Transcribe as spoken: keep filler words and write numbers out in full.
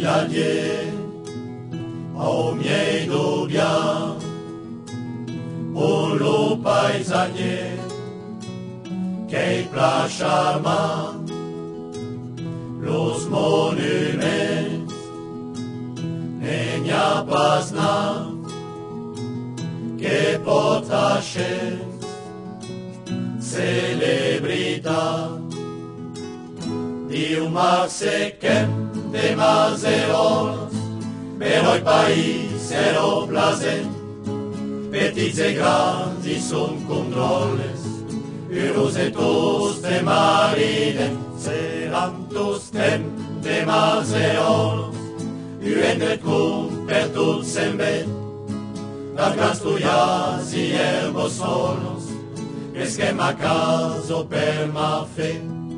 l'allier, au miei dobbiamo, lo paesagnier, che placharma, los monuments, ne n'y a pas na, che potaches, celebrità, Diu maxecem de mazerols, per oi país ero plazen, petits et grands y sont cum drolles, heureux et tous de mariden, seran tous tem de mazerols, uendret cum per tot sembet, dar grans tuias y herbos solos, cresquem a caso per ma fe.